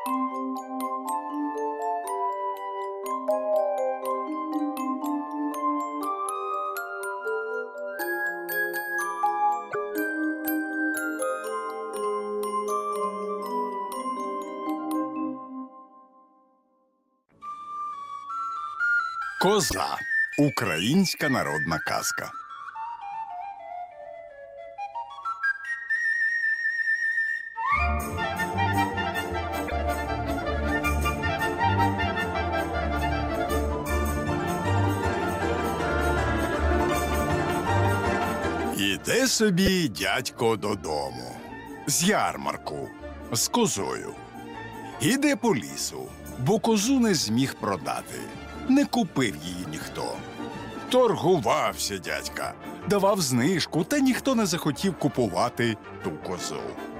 Коза – українська народна казка. Іде собі дядько додому. З ярмарку, з козою. Іде по лісу, бо козу не зміг продати. Не купив її ніхто. Торгувався дядька, давав знижку, та ніхто не захотів купувати ту козу.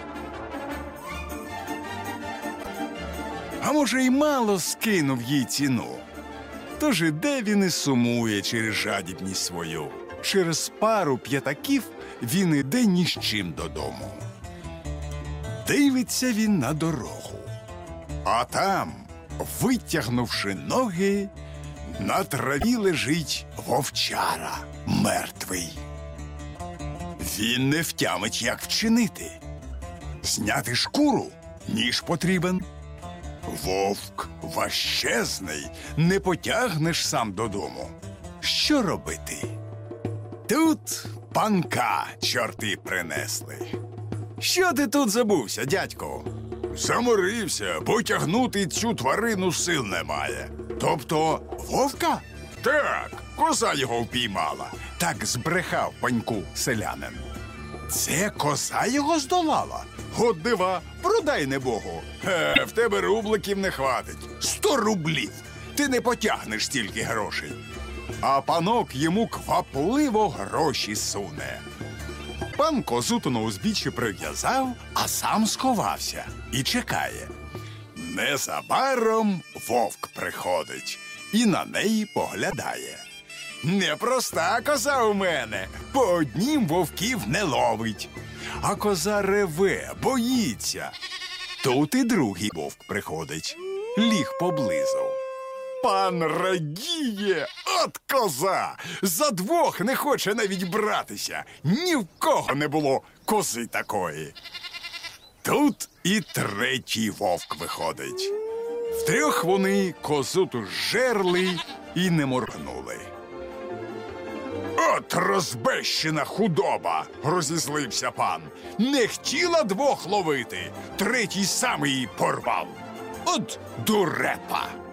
А може, й мало скинув їй ціну. Тож іде він і сумує через жадібність свою. Через пару п'ятаків він іде ні з чим додому. Дивиться він на дорогу. А там, витягнувши ноги, на траві лежить вовчара мертвий. Він не втямить, як вчинити. Зняти шкуру – ніж потрібен. Вовк важчезний, не потягнеш сам додому. Що робити? Тут панка чорти принесли. Що ти тут забувся, дядько? Заморився, бо тягнути цю тварину сил немає. Тобто вовка? Так, коза його впіймала. Так збрехав паньку селянин. Це коза його здолала? От дива, продай небогу. В тебе рубликів не хватить. 100 рублів. Ти не потягнеш стільки грошей. А панок йому квапливо гроші суне. Пан козу на узбіччі прив'язав, а сам сховався і чекає. Незабаром вовк приходить і на неї поглядає. Непроста коза у мене, по однім вовків не ловить. А коза реве, боїться. Тут і другий вовк приходить, ліг поблизу. Пан радіє, от коза, за двох не хоче навіть братися. Ні в кого не було кози такої. Тут і третій вовк виходить. Втрьох вони козу ту жерли і не моргнули. От розбещена худоба, розізлився пан. Не хотіла двох ловити, третій сам її порвав. От дурепа.